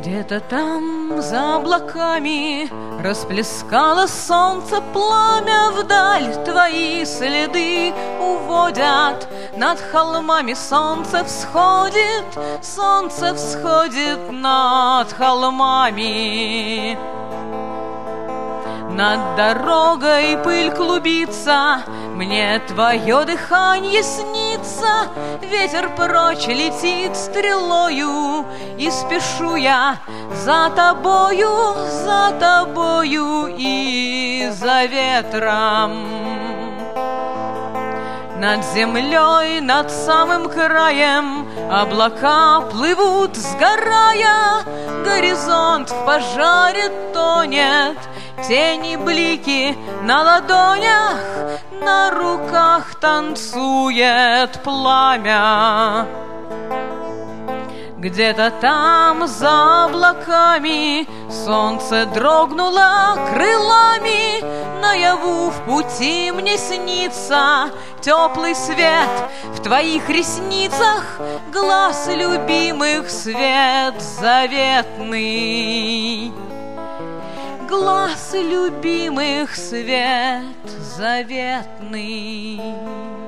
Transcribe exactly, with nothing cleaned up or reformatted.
Где-то там за облаками расплескало солнце пламя, вдаль твои следы уводят. Над холмами солнце всходит, солнце всходит над холмами. Над дорогой пыль клубится, мне твое дыханье снится. Ветер прочь летит стрелою, и спешу я за тобою, за тобою и за ветром. Над землей, над самым краем облака плывут, сгорая. Горизонт в пожаре тонет, тени блики на ладонях, на руках танцует пламя. Где-то там за облаками солнце дрогнуло крылами. Наяву в пути мне снится теплый свет в твоих ресницах, глаз любимых свет заветный. Глаз любимых свет заветный.